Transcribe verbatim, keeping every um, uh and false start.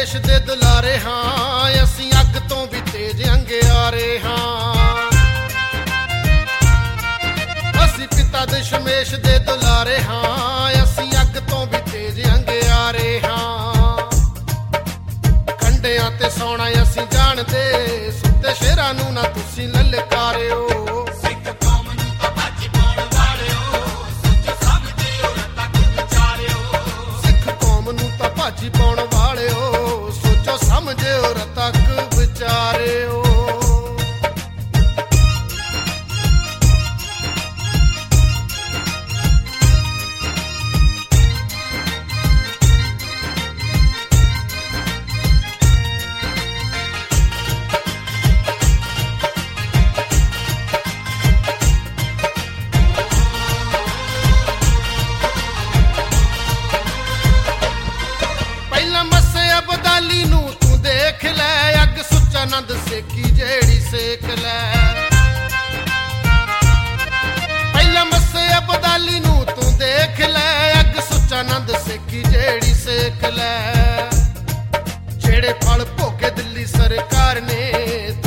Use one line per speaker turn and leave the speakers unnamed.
ਦਸ਼ਮੇਸ਼ ਦੇ ਦੁਲਾਰੇ ਹਾਂ, ਅਸੀਂ ਅੱਗ ਤੋਂ ਵੀ ਤੇਜ਼ ਅੰਗਿਆਰੇ ਹਾਂ। ਅਸੀਂ ਪਿਤਾ ਦਸ਼ਮੇਸ਼ ਦੇ ਦੁਲਾਰੇ ਹਾਂ, ਅਸੀਂ ਅੱਗ ਤੋਂ ਵੀ ਤੇਜ਼ ਅੰਗਿਆਰੇ ਹਾਂ। ਕੰਢਿਆਂ ਤੇ ਸੌਣਾ ਅਸੀਂ ਜਾਣਦੇ, ਸੁੱਤੇ ਸ਼ੇਰਾਂ ਨੂੰ ਨਾ ਤੁਸੀਂ ਲਲਕਾਰਿਓ।
ਸਿੱਖ ਕੌਮ ਨੂੰ ਤਾਂ ਭੱਜ ਪਾਉਣ ਵਾਲਿਓ, ਸੱਚ ਸਮਝਿਓ ਰੱਤਾ ਕੁ ਵਿਚਾਰਿਓ।
ਸਿੱਖ ਕੌਮ ਨੂੰ ਤਾਂ ਭੱਜ ਪਾਉਣ ਵਾਲਿਓ, ਸੋਚੋ ਸਮਝਿਓ ਰੱਤਾ ਕੁ ਵਿਚਾਰਿਓ। ਅਬਦਾਲੀ ਨੂੰ ਤੂੰ ਦੇਖ ਲੈ, ਅੱਗ ਸੁੱਚਾ ਨੰਦ ਸੇਕੀ ਜਿਹੜੀ ਸੇਕ ਲੈ। ਪਹਿਲਾਂ ਮੱਸੇ ਅਬਦਾਲੀ ਨੂੰ ਤੂੰ ਦੇਖ ਲੈ, ਅੱਗ ਸੁੱਚਾ ਨੰਦ ਸੇਕੀ ਜਿਹੜੀ ਸੇਕ ਲੈ। ਜਿਹੜੇ ਫਲ ਭੋਗੇ ਦਿੱਲੀ ਸਰਕਾਰ ਨੇ